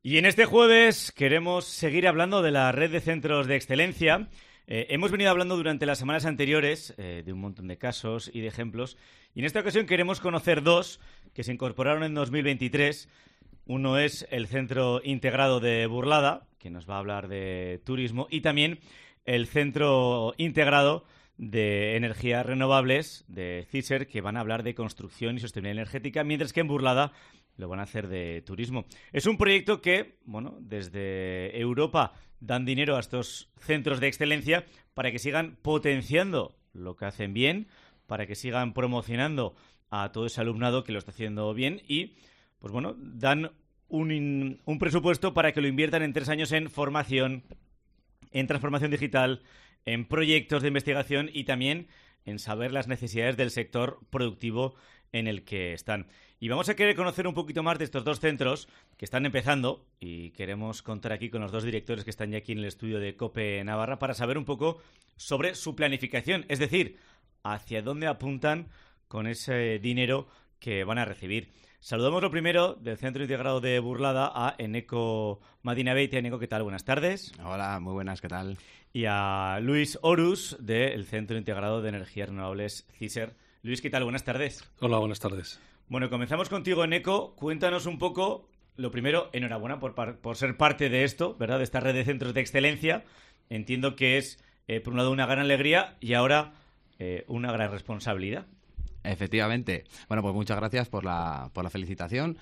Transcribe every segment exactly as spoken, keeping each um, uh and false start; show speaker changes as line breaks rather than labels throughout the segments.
Y en este jueves queremos seguir hablando de la red de centros de excelencia. Eh, hemos venido hablando durante las semanas anteriores eh, de un montón de casos y de ejemplos. Y en esta ocasión queremos conocer dos que se incorporaron en dos mil veintitrés. Uno es el Centro Integrado de Burlada, que nos va a hablar de turismo, y también el Centro Integrado de Energías Renovables de CISER, que van a hablar de construcción y sostenibilidad energética, mientras que en Burlada lo van a hacer de turismo. Es un proyecto que, bueno, desde Europa dan dinero a estos centros de excelencia para que sigan potenciando lo que hacen bien, para que sigan promocionando a todo ese alumnado que lo está haciendo bien y, pues bueno, dan un, in, un presupuesto para que lo inviertan en tres años en formación, en transformación digital, en proyectos de investigación y también en saber las necesidades del sector productivo en el que están. Y vamos a querer conocer un poquito más de estos dos centros que están empezando y queremos contar aquí con los dos directores que están ya aquí en el estudio de COPE Navarra para saber un poco sobre su planificación, es decir, hacia dónde apuntan con ese dinero que van a recibir. Saludamos lo primero del Centro Integrado de Burlada a Eneko Madinabeiti. Eneko, ¿qué tal? Buenas tardes.
Hola, muy buenas, ¿qué tal?
Y a Luis Orus del Centro Integrado de Energías Renovables CISER. Luis, ¿qué tal? Buenas tardes.
Hola, buenas tardes.
Bueno, comenzamos contigo, Eneko. Cuéntanos un poco, lo primero, enhorabuena por, por ser parte de esto, ¿verdad? De esta red de centros de excelencia. Entiendo que es, eh, por un lado, una gran alegría y ahora eh, una gran responsabilidad.
Efectivamente. Bueno, pues muchas gracias por la, por la felicitación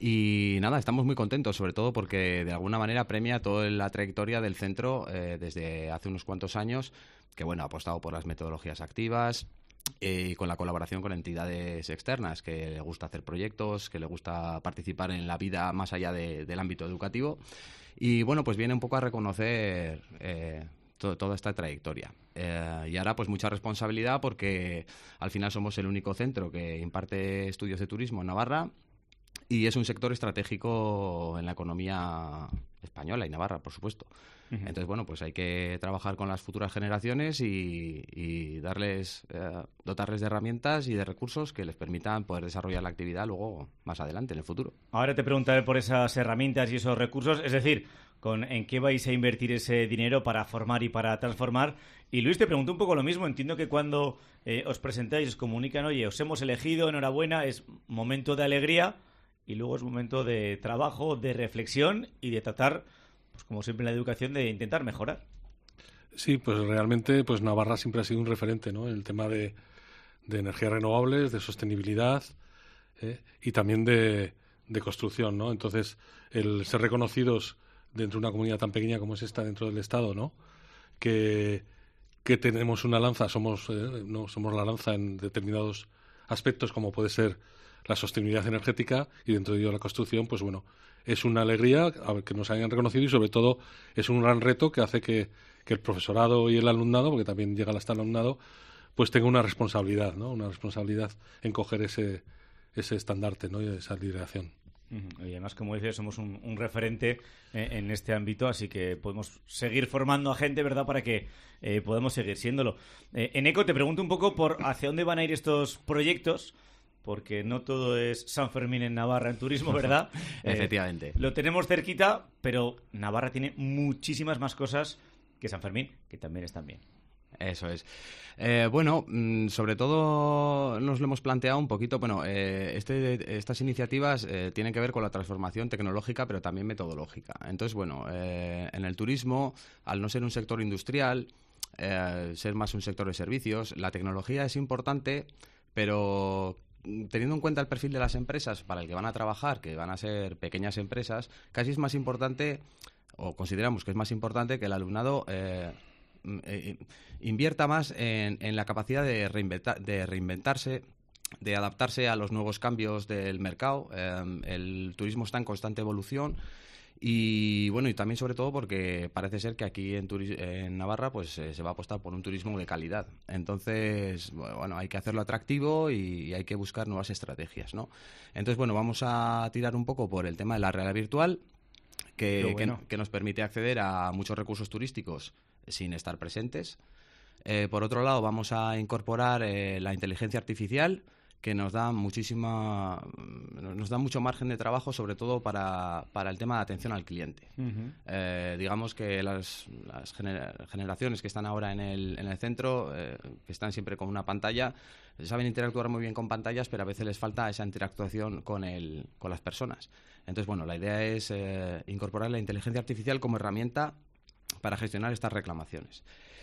y nada, estamos muy contentos, sobre todo porque de alguna manera premia toda la trayectoria del centro eh, desde hace unos cuantos años, que bueno, ha apostado por las metodologías activas y con la colaboración con entidades externas, que le gusta hacer proyectos, que le gusta participar en la vida más allá de, del ámbito educativo y bueno, pues viene un poco a reconocer eh, to, toda esta trayectoria. Eh, y ahora pues mucha responsabilidad porque al final somos el único centro que imparte estudios de turismo en Navarra y es un sector estratégico en la economía española y Navarra, por supuesto. Uh-huh. Entonces, bueno, pues hay que trabajar con las futuras generaciones y, y darles, eh, dotarles de herramientas y de recursos que les permitan poder desarrollar la actividad luego más adelante, en el futuro.
Ahora te preguntaré por esas herramientas y esos recursos, es decir, con en qué vais a invertir ese dinero para formar y para transformar. Y Luis, te pregunto un poco lo mismo. Entiendo que cuando eh, os presentáis, os comunican, oye, os hemos elegido, enhorabuena, es momento de alegría y luego es momento de trabajo, de reflexión y de tratar, pues como siempre en la educación, de intentar mejorar.
Sí, pues realmente pues Navarra siempre ha sido un referente, ¿no? El tema de, de energías renovables, de sostenibilidad ¿eh? y también de, de construcción, ¿no? Entonces, el ser reconocidos dentro de una comunidad tan pequeña como es esta dentro del Estado, ¿no? Que, que tenemos una lanza, somos, eh, no somos la lanza en determinados aspectos como puede ser la sostenibilidad energética y dentro de ello la construcción, pues bueno, es una alegría que nos hayan reconocido y sobre todo es un gran reto que hace que, que el profesorado y el alumnado, porque también llega hasta el alumnado, pues tenga una responsabilidad, ¿no? Una responsabilidad en coger ese, ese estandarte, ¿no? Y esa lideración.
Y además, como dices, somos un, un referente eh, en este ámbito, así que podemos seguir formando a gente, ¿verdad?, para que eh, podamos seguir siéndolo. Eh, Eneko, te pregunto un poco por hacia dónde van a ir estos proyectos, porque no todo es San Fermín en Navarra en turismo, ¿verdad?
Efectivamente.
Eh, lo tenemos cerquita, pero Navarra tiene muchísimas más cosas que San Fermín, que también están bien.
Eso es. Eh, bueno, mmm, sobre todo nos lo hemos planteado un poquito. Bueno, eh, este, estas iniciativas eh, tienen que ver con la transformación tecnológica, pero también metodológica. Entonces, bueno, eh, en el turismo, al no ser un sector industrial, eh, ser más un sector de servicios, la tecnología es importante, pero teniendo en cuenta el perfil de las empresas para el que van a trabajar, que van a ser pequeñas empresas, casi es más importante, o consideramos que es más importante que el alumnado eh, eh, invierta más en, en la capacidad de, reinventa, de reinventarse, de adaptarse a los nuevos cambios del mercado. Eh, el turismo está en constante evolución y bueno, y también sobre todo porque parece ser que aquí en, turis- en Navarra pues eh, se va a apostar por un turismo de calidad. Entonces, bueno, hay que hacerlo atractivo y, y hay que buscar nuevas estrategias, ¿no? Entonces, bueno, vamos a tirar un poco por el tema de la realidad virtual, que, bueno. que, que nos permite acceder a muchos recursos turísticos sin estar presentes. Eh, por otro lado, vamos a incorporar eh, la inteligencia artificial, que nos da muchísima, nos da mucho margen de trabajo, sobre todo para, para el tema de atención al cliente. Uh-huh. Eh, digamos que las, las gener- generaciones que están ahora en el, en el centro, eh, que están siempre con una pantalla, saben interactuar muy bien con pantallas, pero a veces les falta esa interactuación con, el, con las personas. Entonces, bueno, la idea es eh, incorporar la inteligencia artificial como herramienta para gestionar estas reclamaciones.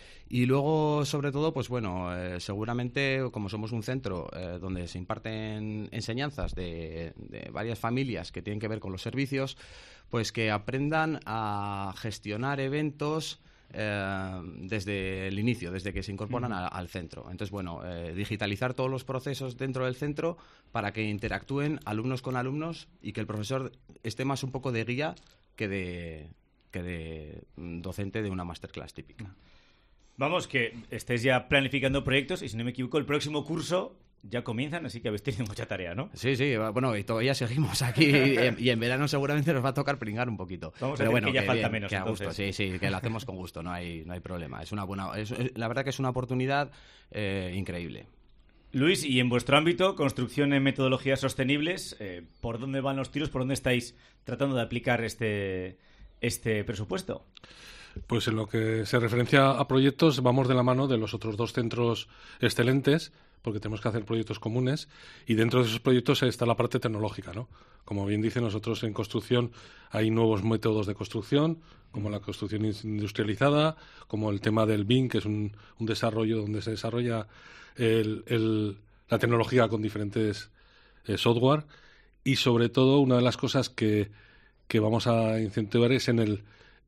Y luego, sobre todo, pues bueno, eh, seguramente, como somos un centro eh, donde se imparten enseñanzas de, de varias familias que tienen que ver con los servicios, pues que aprendan a gestionar eventos eh, desde el inicio, desde que se incorporan uh-huh. a, al centro. Entonces, bueno, eh, digitalizar todos los procesos dentro del centro para que interactúen alumnos con alumnos y que el profesor esté más un poco de guía que de, que de docente de una masterclass típica.
Vamos, que estés ya planificando proyectos y, si no me equivoco, el próximo curso ya comienzan, así que habéis tenido mucha tarea, ¿no?
Sí, sí, bueno, y todavía seguimos aquí y en, y en verano seguramente nos va a tocar pringar un poquito.
Vamos
Pero
a
bueno,
que ya
que
falta
bien,
menos,
que a
entonces.
gusto, sí, sí, que lo hacemos con gusto, no hay, no hay problema. Es una buena, es, es, la verdad que es una oportunidad eh, increíble.
Luis, y en vuestro ámbito, construcción en metodologías sostenibles, eh, ¿por dónde van los tiros? ¿Por dónde estáis tratando de aplicar este, este presupuesto?
Pues en lo que se referencia a proyectos, vamos de la mano de los otros dos centros excelentes, porque tenemos que hacer proyectos comunes, y dentro de esos proyectos está la parte tecnológica, ¿no? Como bien dice, nosotros en construcción hay nuevos métodos de construcción, como la construcción industrializada, como el tema del B I M, que es un, un desarrollo donde se desarrolla el, el, la tecnología con diferentes eh, software, y sobre todo una de las cosas que, que vamos a incentivar es en el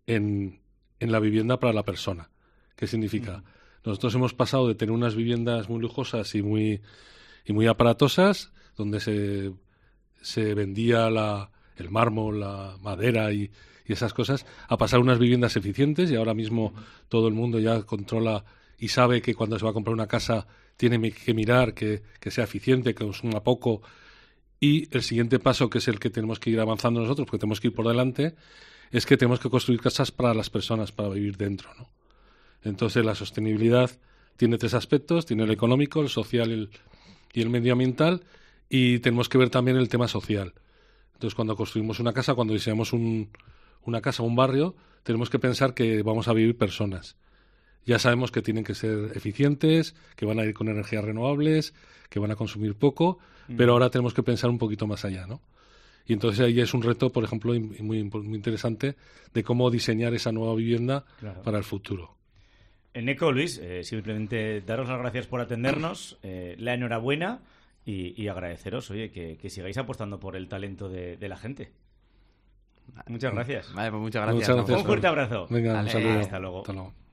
en en la vivienda para la persona. ¿Qué significa? Uh-huh. Nosotros hemos pasado de tener unas viviendas muy lujosas y muy y muy aparatosas, donde se, se vendía la, el mármol, la madera y, y esas cosas, a pasar unas viviendas eficientes, y ahora mismo uh-huh. todo el mundo ya controla y sabe que cuando se va a comprar una casa tiene que mirar que, que sea eficiente, que consuma poco, y el siguiente paso, que es el que tenemos que ir avanzando nosotros, porque tenemos que ir por delante, es que tenemos que construir casas para las personas, para vivir dentro, ¿no? Entonces, la sostenibilidad tiene tres aspectos: tiene el económico, el social el, y el medioambiental, y tenemos que ver también el tema social. Entonces, cuando construimos una casa, cuando diseñamos un, una casa o un barrio, tenemos que pensar que vamos a vivir personas. Ya sabemos que tienen que ser eficientes, que van a ir con energías renovables, que van a consumir poco, mm. pero ahora tenemos que pensar un poquito más allá, ¿no? Y entonces ahí es un reto, por ejemplo, muy, muy interesante de cómo diseñar esa nueva vivienda claro. para el futuro.
Eneco, Luis, eh, simplemente daros las gracias por atendernos, eh, la enhorabuena y, y agradeceros, oye, que, que sigáis apostando por el talento de, de la gente. Muchas gracias.
Vale, pues muchas gracias.
Muchas gracias.
Un fuerte abrazo.
Venga,
Dale,
un saludo.
Hasta luego.
Hasta luego.